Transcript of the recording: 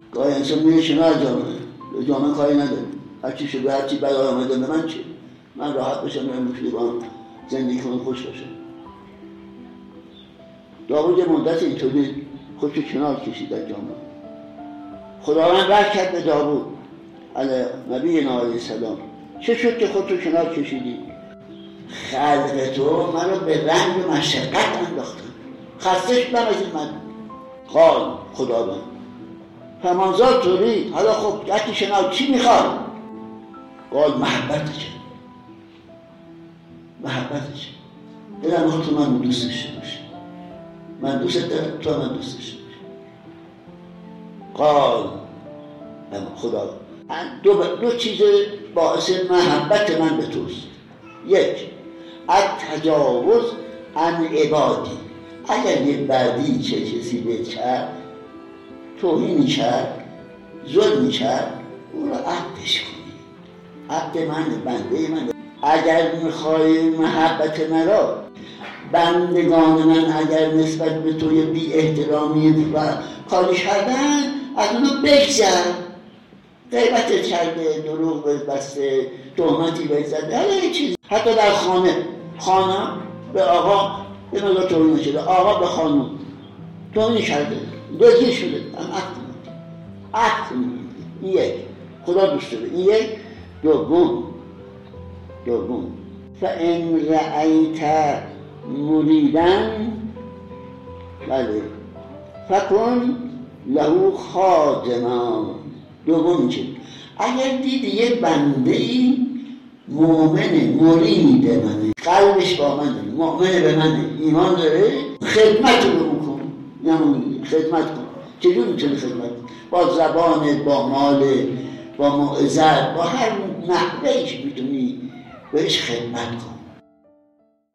گاهی انسان میره کنار جامعه کاری نداره، هرچی شده هرچی برای آمده به من چه؟ من راحت باشم و مشکلگان زندگی کنم خوش باشم. داوود یه مدت اینطوری خودشو کنار کشید در جامعه. خداوند وحی کرد به داوود علیه نبینا علیه السلام چه شد که خودتو کنار کشیدی؟ خلق تو منو به رنج و مشقت انداختن، خسته شدم از این من. قال خداوند فمانزا توری، حالا خب یکی شنال چی میخواد؟ قال محبتشه، محبتشه، دلم میخواد تو من دوست داشته باشی، من دوست دارم تو من دوست داشته باشی. قال خدا دو چیز باعث محبت من به توست. یک، التجاوز عن عبادی، اگر یه بردی چه کسی به کرد، توهینی کرد، ظلمی کرد، اون رو عهدش کنی. عهد من، بنده من. اگر میخوای محبت مرا، بندگان من اگر نسبت به توی بی احترامی و کاری کردن، از اونو بگذر. غیبتت کرده، دروغ بسته، تهمتی بهت زده، هر چیزی. حتی در خانه به آقا به مقدار توهین شده، آقا به خانم توهین کرده، دزدی شده، عهد این یک، خدا دوست داره. این یک. دوم فإن رأیت مریدن بله فکن له خادما. دوم چه؟ اگر دیدی یه بنده ای مؤمنه، مرید منه، قلبش با منه، مؤمنه به منه، ایمان داره، خدمت رو بکن. یعنی خدمت کن. چجور میتونی خدمت کن؟ با زبانت، با مالت، با موعظت، با هر نحوهش میتونی بهش خدمت کن.